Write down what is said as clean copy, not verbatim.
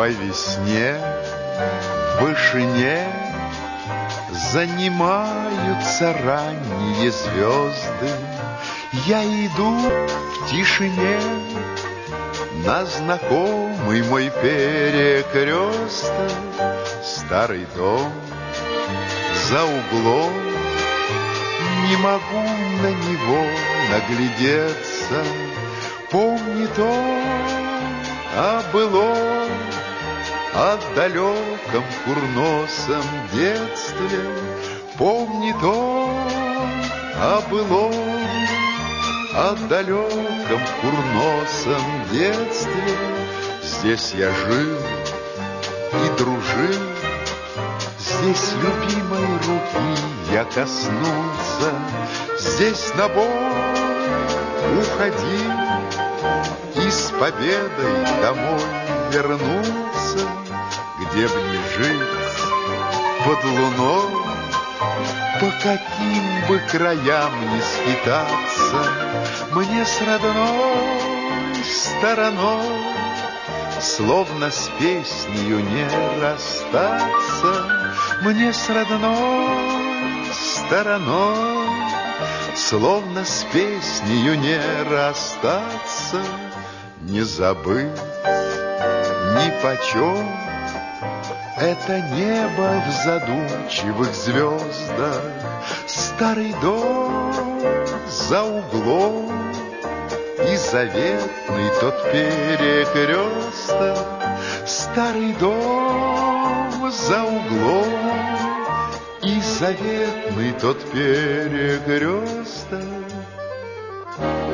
той весне в вышине занимаются ранние звезды. Я иду в тишине на знакомый мой перекресток. Старый дом за углом, не могу на него наглядеться. Помнит он о былом, о далеком курносом детстве. Помнит он о былом, о далеком курносом детстве. Здесь я жил и дружил, здесь любимой руки я коснулся. Здесь на бой уходил и с победой домой вернулся. Где б ни жить под луной, по каким бы краям ни скитаться, мне с родной стороной словно с песнею не расстаться. Мне с родной стороной словно с песнею не расстаться. Не забыть нипочем это небо в задумчивых звездах. Старый дом за углом и заветный тот перекресток. Старый дом за углом и заветный тот перекресток.